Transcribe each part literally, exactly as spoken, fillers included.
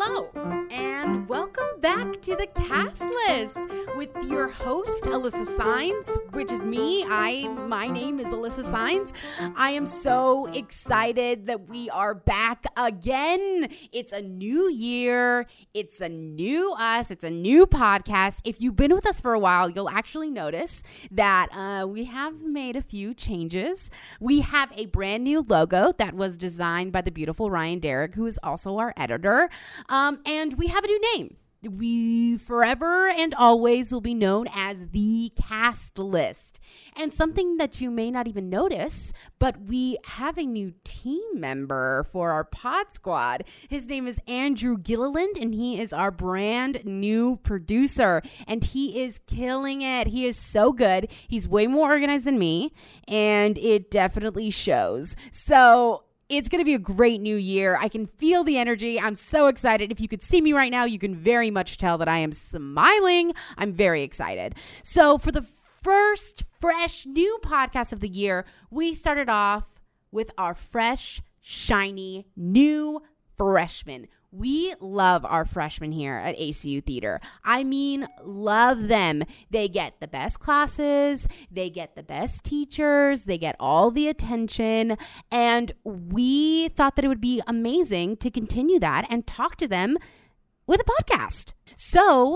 Hello, and welcome back to the Cast List with your host, Alyssa Sines, which is me. I, my name is Alyssa Sines. I am so excited that we are back again. It's a new year. It's a new us. It's a new podcast. If you've been with us for a while, you'll actually notice that uh, we have made a few changes. We have a brand new logo that was designed by the beautiful Ryan Derrick, who is also our editor. Um, and we have a new name. We forever and always will be known as the Cast List. And something that you may not even notice, but we have a new team member for our pod squad. His name is Andrew Gilliland, and he is our brand new producer. And he is killing it. He is so good. He's way more organized than me, and it definitely shows. So it's going to be a great new year. I can feel the energy. I'm so excited. If you could see me right now, you can very much tell that I am smiling. I'm very excited. So for the first fresh new podcast of the year, we started off with our fresh, shiny, new freshmen. We love our freshmen here at A C U Theater. I mean, love them. They get the best classes, they get the best teachers, they get all the attention, and we thought that it would be amazing to continue that and talk to them with a podcast. So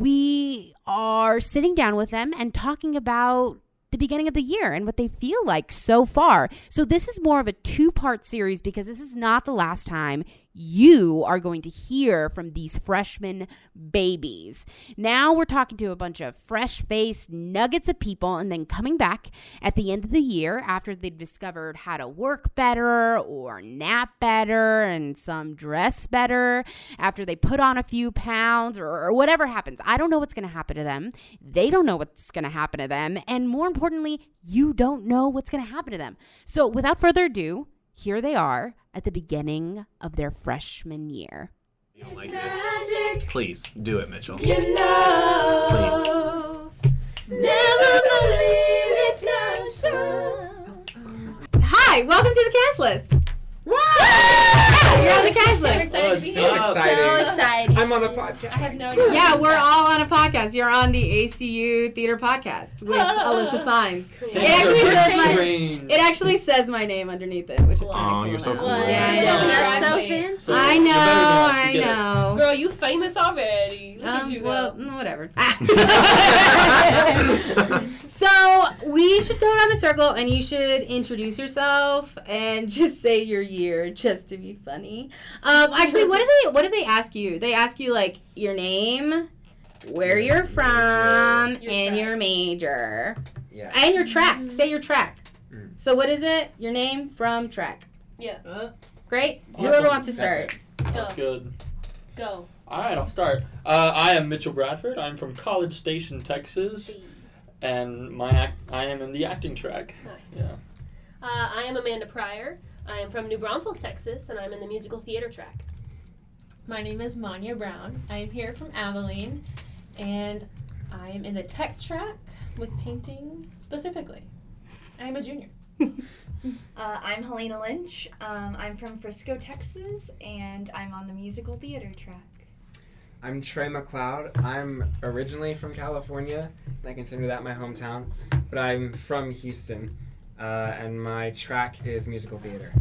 we are sitting down with them and talking about the beginning of the year and what they feel like so far. So this is more of a two-part series because this is not the last time you are going to hear from these freshman babies. Now we're talking to a bunch of fresh-faced nuggets of people, and then coming back at the end of the year after they've discovered how to work better or nap better and some dress better, after they put on a few pounds or, or whatever happens. I don't know what's going to happen to them. They don't know what's going to happen to them. And more importantly, you don't know what's going to happen to them. So without further ado, here they are at the beginning of their freshman year. You don't like this? Please, do it, Mitchell. You know, Please. Never believe it's not so. Hi, welcome to the Cast List. Woo! You're on the Cast I'm List. excited Oh, to be it's here. exciting. So exciting. I'm on a podcast. I have no idea. Yeah, we're all on a podcast. You're on the A C U Theater Podcast with Alyssa Sines. It actually says my, Strange. it actually says my name underneath it, which is kind Aw, of you're so cool. What? Yeah, Yeah, I know. that's so Exactly. fancy. So I you're know, better than us. I You get it. know. Girl, you famous already. Look at Um, you well, go. no, whatever. So we should go down the circle, and you should introduce yourself and just say your year, just to be funny. Um, actually, what did they what did they ask you? They ask you like your name, where you're from, Your and track. your major, Yeah. and your track. Say your track. Mm. So what is it? Your name, from, track. Yeah. Great. Awesome. Whoever wants to That's start. Go. That's good. Go. All right, I'll start. Uh, I am Mitchell Bradford. I'm from College Station, Texas, and my act- I am in the acting track. Nice. Yeah. Uh, I am Amanda Pryor. I am from New Braunfels, Texas, and I'm in the musical theater track. My name is Manya Brown. I am here from Abilene, and I am in the tech track with painting specifically. I am a junior. Uh, I'm Helena Lynch. Um, I'm from Frisco, Texas, and I'm on the musical theater track. I'm Trey McLeod. I'm originally from California, and I consider that my hometown, but I'm from Houston, uh, and my track is musical theater.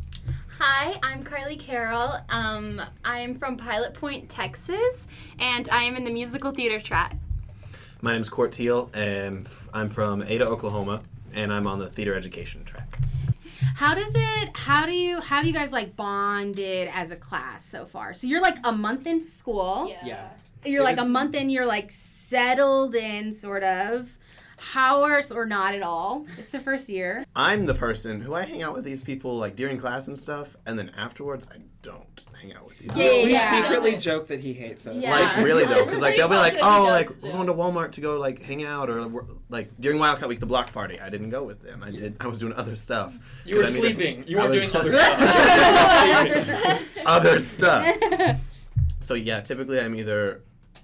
Hi, I'm Carly Carroll. Um, I am from Pilot Point, Texas, and I am in the musical theater track. My name's Court Teal, and I'm from Ada, Oklahoma, and I'm on the theater education track. How does it, how do you, how have you guys like bonded as a class so far? So you're like a month into school. Yeah. Yeah. You're like a It's- month in, you're like settled in sort of. How are, or not at all. It's the first year. I'm the person who I hang out with these people like during class and stuff, and then afterwards I don't hang out with these Yeah, people. we yeah. secretly joke that he hates us. Yeah. Like really though, because like they'll be like, Pretty oh, close like that he we're does, going to Walmart to go like hang out, or we're, like during Wildcat Week, the block party. I didn't go with them. I did. I was doing other stuff. You were 'Cause I mean, sleeping. You I weren't was- doing other stuff. You were sleeping. other stuff. So yeah, typically I'm either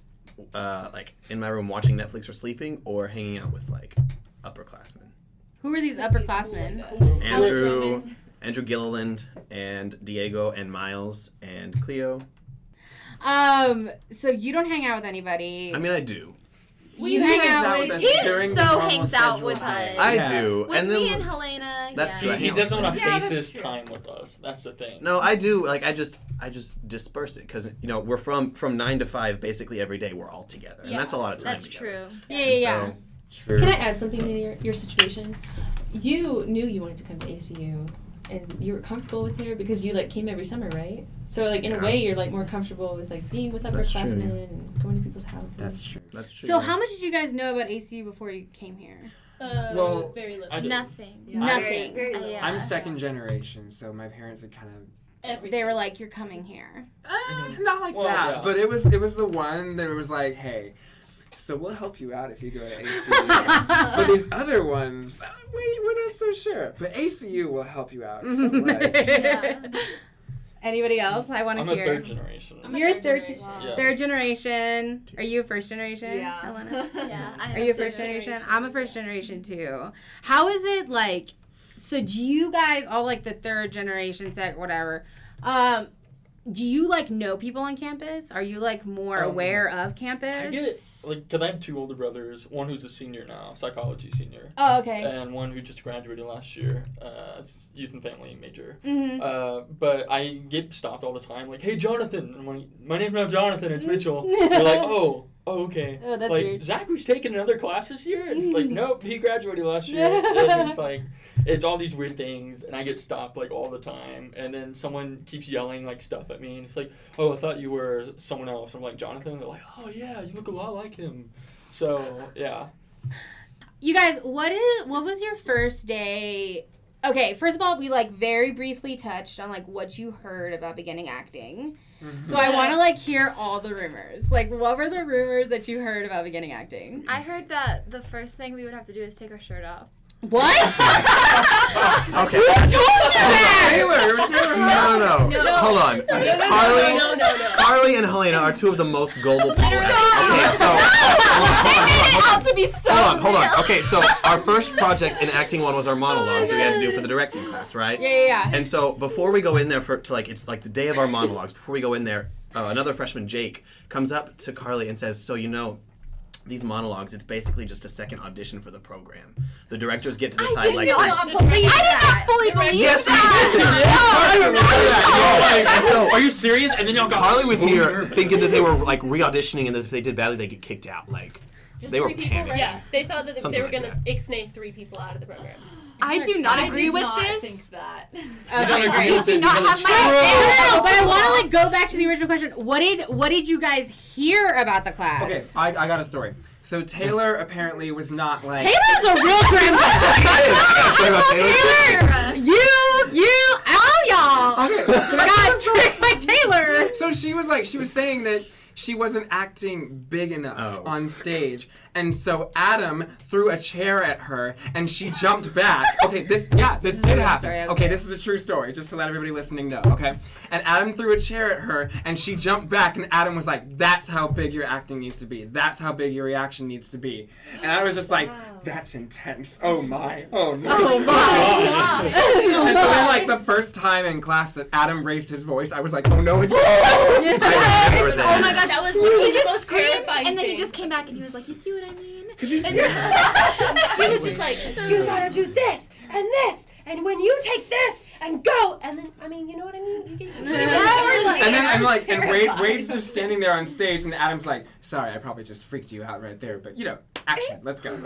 uh, like in my room watching Netflix or sleeping, or hanging out with like upperclassmen. Who are these upperclassmen? Andrew, Raymond. Andrew Gilliland, and Diego, and Miles, and Cleo. Um, so you don't hang out with anybody. I mean, I do. You He hang hangs out out with. with us He during the so normal hangs out scheduled with day. us. I Yeah. do. With and then me and Helena. That's yeah. true. I He, he hang out doesn't with want to Yeah, face that's his true. time with us. That's the thing. No, I do. Like I just, I just disperse it because you know we're from from nine to five basically every day. We're all together, and Yeah, that's a lot of time. That's together. true. Yeah, yeah, yeah. So, True. Can I add something to your, your situation? You knew you wanted to come to A C U, and you were comfortable with here because you like came every summer, right? So like in a Yeah. way, you're like more comfortable with like being with That's true, upperclassmen yeah. and going to people's houses. That's true. that's true. So yeah. how much did you guys know about A C U before you came here? Uh, Well, very little. I did. Nothing. Yeah. Nothing. Very, very Uh, little. yeah. I'm second generation, so my parents would kind of Everything. They were like, "You're coming here." Uh, not like Well, that, yeah. but it was it was the one that was like, hey, so we'll help you out if you go to A C U. But these other ones, uh, we we're not so sure. But A C U will help you out so much. Yeah. Anybody else? I want I'm to a hear. third generation. I'm a You're third third generation. Yeah. Third generation. Are you first generation? Yeah. Helena? Yeah. I Are am you a third first generation? I'm a first generation too. How is it like? So do you guys all like the third generation set whatever? Um, do you like know people on campus? Are you like more Um, aware of campus? I get like, cause I have two older brothers. One who's a senior now, psychology senior, Oh, okay. and one who just graduated last year, uh, as youth and family major. Mm-hmm. Uh, but I get stopped all the time, like, "Hey, Jonathan!" I'm like, "My name's not Jonathan, it's Mitchell." They're like, "Oh, oh, okay." Oh, that's like, weird. Zachary's taking another class this year? And it's like, nope, he graduated last year. And it's like, it's all these weird things, and I get stopped like all the time. And then someone keeps yelling like stuff at me, and it's like, "Oh, I thought you were someone else." I'm like, "Jonathan." And they're like, "Oh yeah, you look a lot like him." So yeah. You guys, what is what was your first day? Okay, first of all, we like very briefly touched on like what you heard about beginning acting. So I want to like hear all the rumors. Like, what were the rumors that you heard about beginning acting? I heard that the first thing we would have to do is take our shirt off. What? Okay. Who told you that? Taylor, it was Taylor. No, no, no. No. Hold on. No, no, no, Carly, no, no, no. Carly and Helena are two of the most gullible people. ever. Okay, so They made it out to be so hold on, hold on. real. Okay, so our first project in acting one was our monologues that we had to do for the directing class, right? Yeah, yeah, yeah. And so before we go in there for to like it's like the day of our monologues. Before we go in there, uh, another freshman, Jake, comes up to Carly and says, "So you know, these monologues, it's basically just a second audition for the program. The directors get to decide I like." did I- not believe I did not fully believe Yes, you that. And so Are you serious? And then y'all got Carly was so here nervous. thinking that they were like re-auditioning and that if they did badly, they get kicked out. Like Just they were three people, panicking. right? Yeah, they thought that Something they were like gonna ixnay three people out of the program. I do not I agree did with not this. think that. You don't agree Okay. with it, do not you have gotta- No, my no, no, but I want to like go back to the original question. What did what did you guys hear about the class? Okay, I, I got a story. So Taylor apparently was not like. Taylor's a real grandmother. Sorry about Taylor. Taylor. You, you, all y'all Okay. got tricked by Taylor. So she was like, she was saying that she wasn't acting big enough Oh. on stage. And so Adam threw a chair at her and she jumped back. Okay, this, yeah, this did real happen. story, okay. Okay, this is a true story, just to let everybody listening know, okay? And Adam threw a chair at her and she jumped back and Adam was like, that's how big your acting needs to be. That's how big your reaction needs to be. And I was just like, that's intense. Oh my. Oh no. Oh my. And so then, like, the first time in class that Adam raised his voice, I was like, oh no, it's I remember that. Oh my gosh, That was he literally the just most screamed terrifying and then he thing. just came back and he was like, "You see what I mean?" He was just like, you gotta do this and this, and when you take this and go, and then I mean, you know what I mean? You get, And then I'm like, and Wade, Wade's just standing there on stage, and Adam's like, sorry, I probably just freaked you out right there, but you know, action, let's go.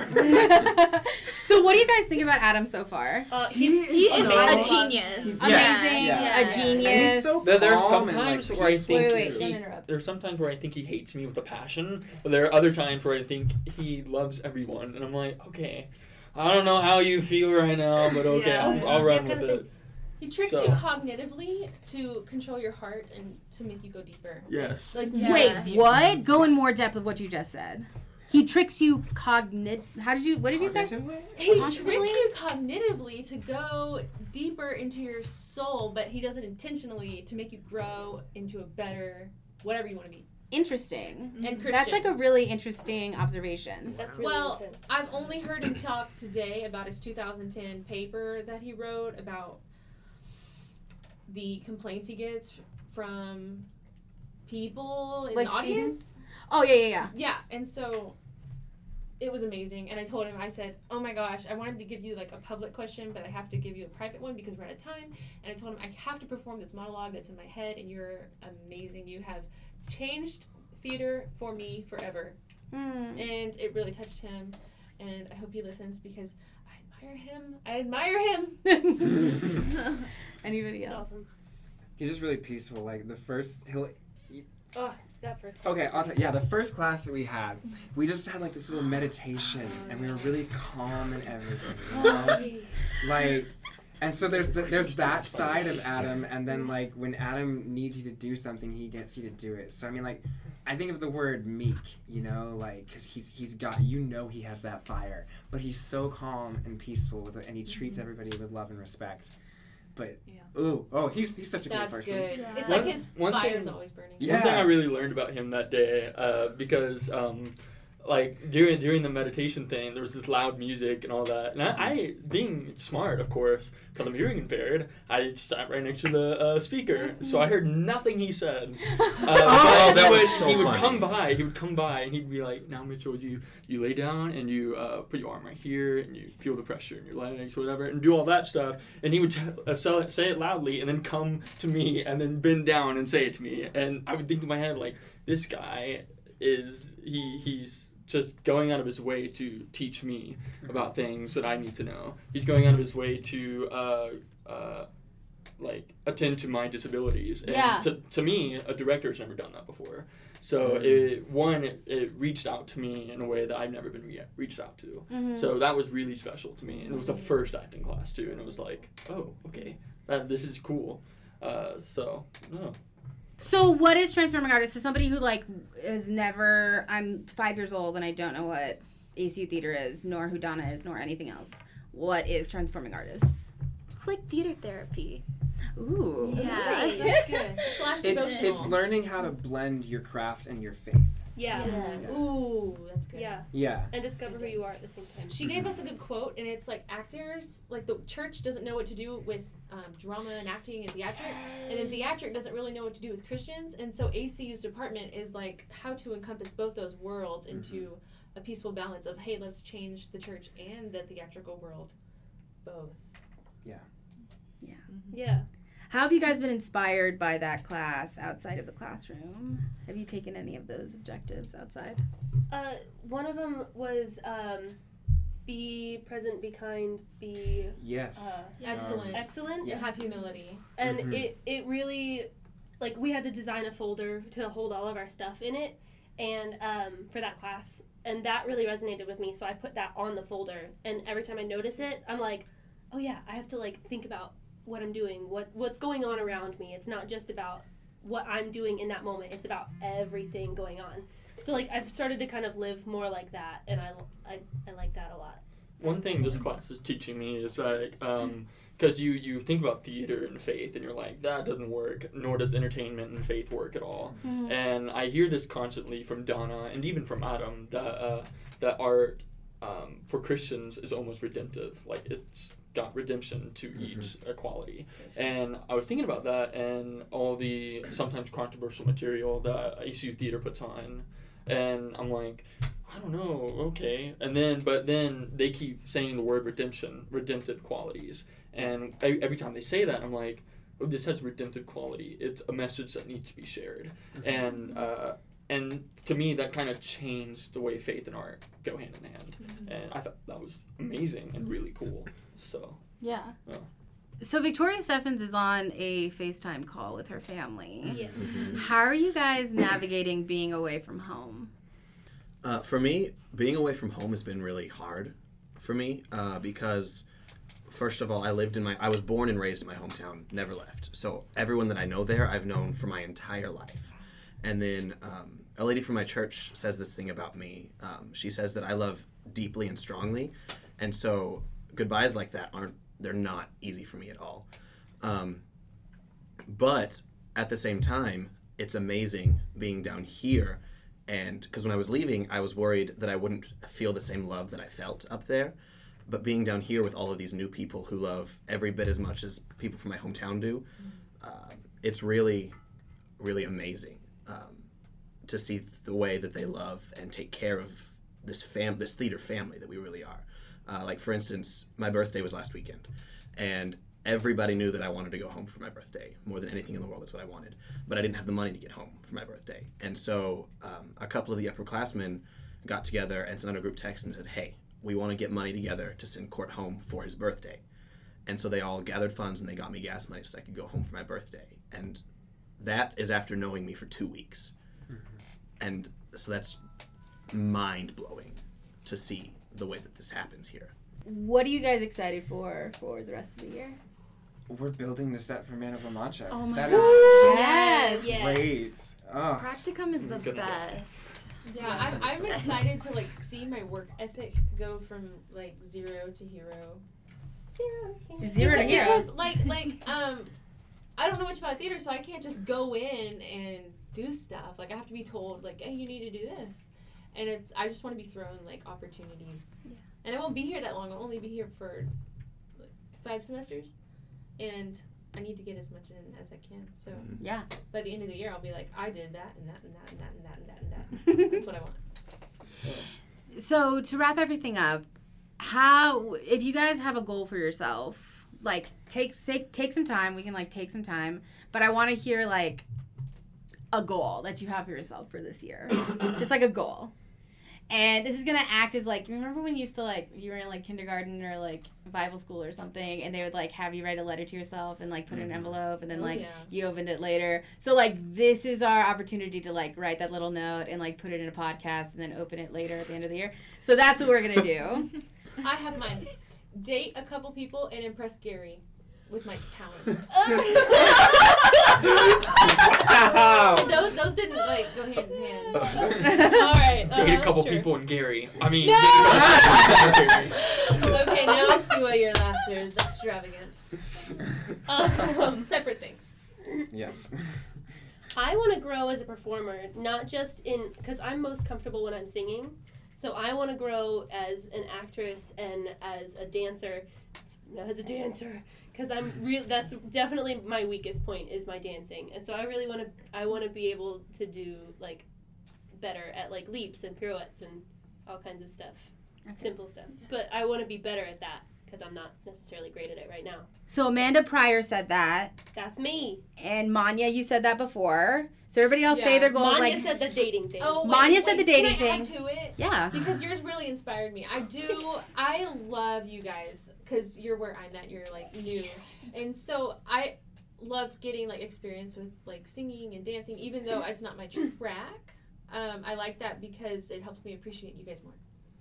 So what do you guys think about Adam so far? Uh, he's, He is So- a genius. Yeah, Amazing, yeah. a genius. And he's so There, there are calm and, sometimes like, where I peaceful. think Wait, wait, he, don't interrupt. there are sometimes where I think he hates me with a passion, but there are other times where I think he loves everyone, and I'm like, okay, I don't know how you feel right now, but okay, Yeah. I'll, I'll run Yeah, with kind of it. He tricks So- you cognitively to control your heart and to make you go deeper. Yes. Like Wait, yes. what? Go in more depth of what you just said. He tricks you cognit. How did you? What did you say? Cognitively? He Cognitively? tricks you cognitively to go deeper into your soul, but he does it intentionally to make you grow into a better whatever you want to be. Interesting. And Christian. That's like a really interesting observation. That's really Well, intense. I've only heard him talk today about his two thousand ten paper that he wrote about the complaints he gets from people in Like the audience. students? Oh yeah, yeah, yeah. Yeah, and so it was amazing. And I told him, I said, oh my gosh, I wanted to give you like a public question, but I have to give you a private one because we're out of time. And I told him, I have to perform this monologue that's in my head, and you're amazing. You have changed theater for me forever. Mm. And it really touched him. And I hope he listens because I admire him. I admire him. Anybody That's else? awesome. He's just really peaceful. Like the first, he'll. Oh, that first. Okay, I'll tell yeah, the first class that we had, we just had like this little meditation, and we were really calm and everything. You know? Like, and so there's the, there's that side of Adam, and then like when Adam needs you to do something, he gets you to do it. So I mean, like, I think of the word meek, you know, like, cause he's he's got, you know, he has that fire, but he's so calm and peaceful with it, and he treats everybody with love and respect. But Yeah. ooh, oh, he's he's such a That's cool person. good. Yeah. It's One- like his one fire thing- is always burning. Yeah. One thing I really learned about him that day, uh, because um, like during during the meditation thing, there was this loud music and all that, and I, I being smart, of course, because I'm hearing impaired, I sat right next to the uh, speaker, so I heard nothing he said. Uh, Oh, but that he was would, so He would funny. come by, he would come by, and he'd be like, "Now, Mitchell, you you lay down and you uh, put your arm right here, and you feel the pressure in your legs, whatever, and do all that stuff." And he would t- uh, sell it, say it loudly, and then come to me, and then bend down and say it to me, and I would think in my head like, "This guy is he he's." just going out of his way to teach me about things that I need to know. He's going out of his way to uh, uh, like attend to my disabilities. And Yeah. to, to me, a director's never done that before. So it, one, it, it reached out to me in a way that I've never been re- reached out to. Mhm. So that was really special to me. And it was the first acting class too. And it was like, oh, okay, that, this is cool. Uh, so, no. So what is transforming artist? So somebody who like is never. I'm five years old and I don't know what A C U theater is, nor who Donna is, nor anything else. What is transforming artists? It's like theater therapy. Ooh. Yeah. That's good. Slash It's it's devotional. learning how to blend your craft and your faith. Yeah. Yeah. Ooh, that's good. Yeah. Yeah. And discover who you are at the same time. She gave us a good quote, and it's like actors, like the church doesn't know what to do with um, drama and acting and theatric, and then theatric doesn't really know what to do with Christians, and so A C U's department is like how to encompass both those worlds into a peaceful balance of, hey, let's change the church and the theatrical world, both. Yeah. How have you guys been inspired by that class outside of the classroom? Have you taken any of those objectives outside? Uh, one of them was um, be present, be kind, be Yes. uh, Excellent. excellent. And have humility. And Mhm. it, it really, like, we had to design a folder to hold all of our stuff in it, and um, for that class, and that really resonated with me. So I put that on the folder, and every time I notice it, I'm like, oh yeah, I have to like think about what I'm doing, what what's going on around me. It's not just about what I'm doing in that moment. It's about everything going on. So like I've started to kind of live more like that, and I, I, I like that a lot. One thing this class is teaching me is like, um, because you, you think about theater and faith, and you're like, that doesn't work, nor does entertainment and faith work at all. Mm-hmm. And I hear this constantly from Donna, and even from Adam, that, uh, that art um, for Christians is almost redemptive. Like, it's got redemption to each equality. And I was thinking about that and all the sometimes controversial material that A C U Theater puts on, and I'm like, I don't know, okay. And then, but then they keep saying the word redemption, redemptive qualities. And every, every time they say that, I'm like, oh, this has redemptive quality. It's a message that needs to be shared. And uh, and to me, that kind of changed the way faith and art go hand in hand. And I thought that was amazing and really cool. So, Yeah. Yeah. So Victoria Steffens is on a FaceTime call with her family. Yes. How are you guys navigating being away from home? Uh, for me, being away from home has been really hard for me uh, because, first of all, I lived in my, I was born and raised in my hometown, never left. So everyone that I know there, I've known for my entire life. And then um, a lady from my church says this thing about me. Um, she says that I love deeply and strongly, and so goodbyes like that aren't, they're not easy for me at all. Um, but at the same time, it's amazing being down here. And because when I was leaving, I was worried that I wouldn't feel the same love that I felt up there. But being down here with all of these new people who love every bit as much as people from my hometown do, uh, it's really, really amazing. um, to see the way that they love and take care of this fam, this theater family that we really are. Uh, like for instance, my birthday was last weekend, and everybody knew that I wanted to go home for my birthday more than anything in the world. That's what I wanted, but I didn't have the money to get home for my birthday, and so um, a couple of the upperclassmen got together and sent out a group text and said, "Hey, we want to get money together to send Court home for his birthday." And so they all gathered funds and they got me gas money so I could go home for my birthday. And that is after knowing me for two weeks. Mm-hmm. And so that's mind-blowing to see the way that this happens here. What are you guys excited for for the rest of the year? We're building the set for Man of La Mancha. Oh my That Yes. is Yes. great. Oh. Practicum is the Good idea. best. Yeah, I'm, I'm excited to like see my work ethic go from like zero to hero. Zero to hero. Because, like, like, um, I don't know much about theater, so I can't just go in and do stuff. Like, I have to be told, like, hey, you need to do this. And it's, I just want to be thrown, like, opportunities. Yeah. And I won't be here that long. I'll only be here for, like, five semesters. And I need to get as much in as I can. So, Yeah. by the end of the year, I'll be like, I did that, and that, and that, and that, and that, and that, and that. That's what I want. So to wrap everything up, how if you guys have a goal for yourself, like take take take some time. We can like take some time, but I want to hear like a goal that you have for yourself for this year, just like a goal. And this is gonna act as like, remember when you used to like you were in like kindergarten or like Bible school or something, and they would like have you write a letter to yourself and like put it in an envelope, and then Oh, like yeah. you opened it later. So like this is our opportunity to like write that little note and like put it in a podcast and then open it later at the end of the year. So that's what we're gonna do. I have mine. Date a couple people and impress Gary with my talents. Wow. those those didn't like go hand in hand. All right. Date a uh, couple sure. people and Gary. I mean, No! date a couple people and Gary. Okay, now I see why your laughter is extravagant. Um, separate things. Yes. I want to grow as a performer, not just in because I'm most comfortable when I'm singing. So I want to grow as an actress and as a dancer, as a dancer, because I'm real. That's definitely my weakest point is my dancing, and so I really want to. I want to be able to do like better at like leaps and pirouettes and all kinds of stuff, Okay. simple stuff. But I want to be better at that because I'm not necessarily great at it right now. So Amanda Pryor said that, That's me. and Manya, you said that before. So everybody else say Yeah. their goals. Manya like said the dating thing. Oh, wait, Manya said wait, the dating can I add thing. to it? Yeah. Because yours really inspired me. I do. I love you guys because you're where I'm at. You're like new, and so I love getting like experience with like singing and dancing, even though it's not my track. Um, I like that because it helps me appreciate you guys more.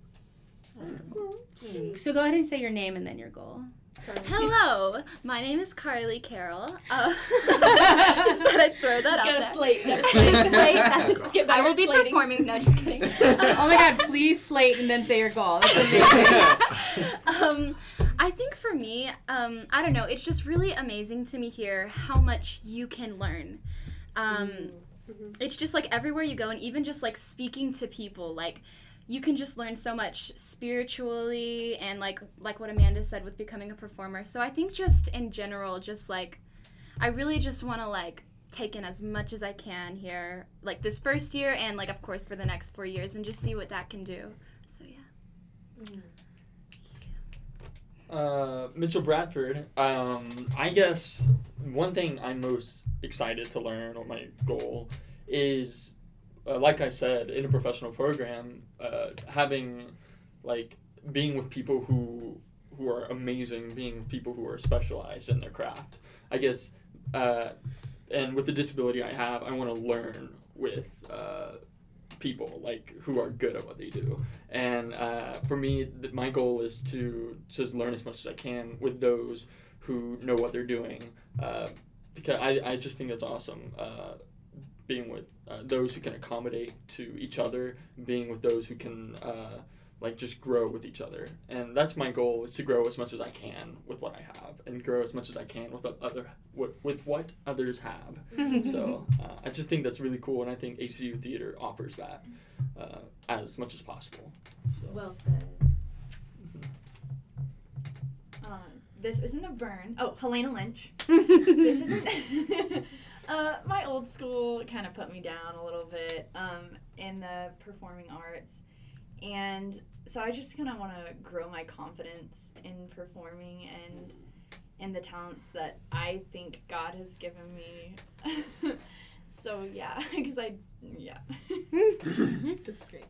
So go ahead and say your name and then your goal. Hello, my name is Carly Carroll. Uh, just thought I'd throw that out Gotta there. slate. Slate that. Get better I will at be slating. performing. No, just kidding. Oh my God! Please slate and then say your goal. That's amazing. um, I think for me, um, I don't know. It's just really amazing to me here how much you can learn. Um, Mhm. It's just like everywhere you go, and even just like speaking to people, like you can just learn so much spiritually, and like like what Amanda said with becoming a performer. So I think just in general, just like I really just want to like take in as much as I can here, like this first year, and like of course for the next four years, and just see what that can do. So yeah. Uh, Mitchell Bradford. Um, I guess one thing I'm most excited to learn, or my goal, is, uh, like I said, in a professional program, uh, having, like, being with people who who are amazing, being with people who are specialized in their craft. I guess, uh, and with the disability I have, I want to learn with uh, people like who are good at what they do. And uh, for me, th- my goal is to just learn as much as I can with those who know what they're doing. Uh, because I, I just think that's awesome. Uh, being with uh, those who can accommodate to each other, being with those who can uh, like just grow with each other. And that's my goal, is to grow as much as I can with what I have, and grow as much as I can with other with, with what others have. So uh, I just think that's really cool, and I think H C U Theater offers that uh, as much as possible. So. Well said. Um, this isn't a burn. Oh, Helena Lynch. This isn't. uh, my old school kind of put me down a little bit um, in the performing arts. And so I just kind of want to grow my confidence in performing and in the talents that I think God has given me. So, yeah, because I, yeah. That's great.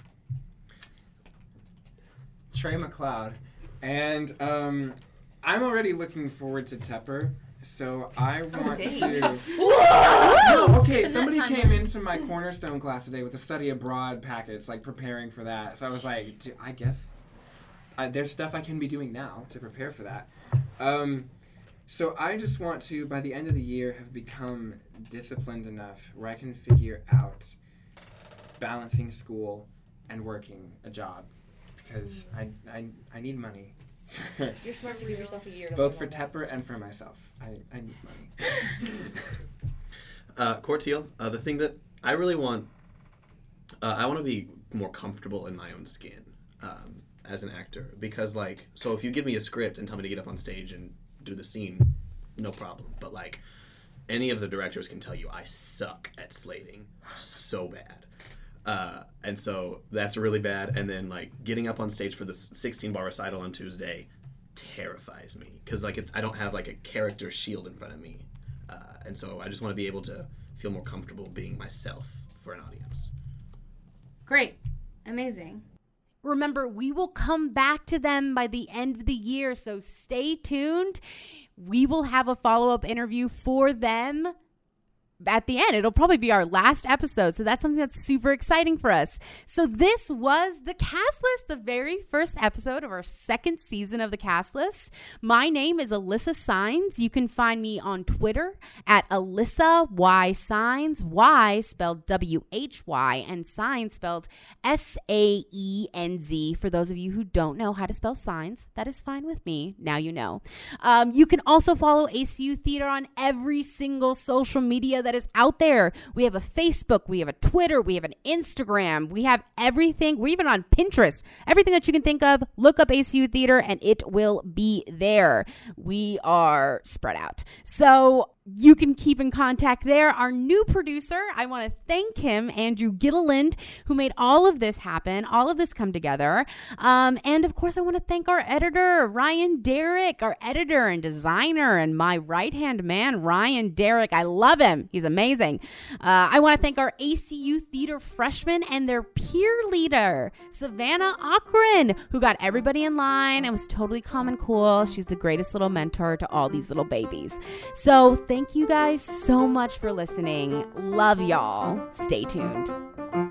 Trey McLeod. And um, I'm already looking forward to Tepper. So I want dang. to. Whoa! No, okay. Skipping Somebody that came timeline. into my Cornerstone class today with a study abroad packet. It's like preparing for that. So I was like, "D- I guess I, there's stuff I can be doing now to prepare for that. Um, so I just want to, by the end of the year, have become disciplined enough where I can figure out balancing school and working a job because I I, I need money. You're smart to give yourself a year to Both for learn all that. Tepper and for myself. I, I need money. Uh, Corteal, uh, the thing that I really want, uh, I want to be more comfortable in my own skin um, as an actor. Because, like, so if you give me a script and tell me to get up on stage and do the scene, no problem. But, like, any of the directors can tell you I suck at slating so bad. Uh, and so that's really bad. And then, like, getting up on stage for the sixteen-bar recital on Tuesday terrifies me. Because, like, if I don't have, like, a character shield in front of me. Uh, and so I just want to be able to feel more comfortable being myself for an audience. Great. Amazing. Remember, we will come back to them by the end of the year, so stay tuned. We will have a follow-up interview for them at the end. It'll probably be our last episode, so that's something that's super exciting for us. So this was the Cast List, the very first episode of our second season of the Cast List. My name is Alyssa Signs. You can find me on Twitter at Alyssa Y Signs, Y spelled W H Y, and Signs spelled S A E N Z. For those of you who don't know how to spell signs, that is fine with me. Now you know. Um, you can also follow A C U Theater on every single social media that is out there. We have a Facebook, we have a Twitter, we have an Instagram, we have everything. We're even on Pinterest. Everything that you can think of, look up A C U Theater and it will be there. We are spread out. So you can keep in contact there. Our new producer, I want to thank him, Andrew Gittelind, who made all of this happen, all of this come together. Um, and of course, I want to thank our editor, Ryan Derrick, our editor and designer, and my right-hand man, Ryan Derrick. I love him. He's amazing. Uh, I want to thank our A C U Theater freshmen and their peer leader, Savannah Akron, who got everybody in line and was totally calm and cool. She's the greatest little mentor to all these little babies. So thank you guys so much for listening. Love y'all. Stay tuned.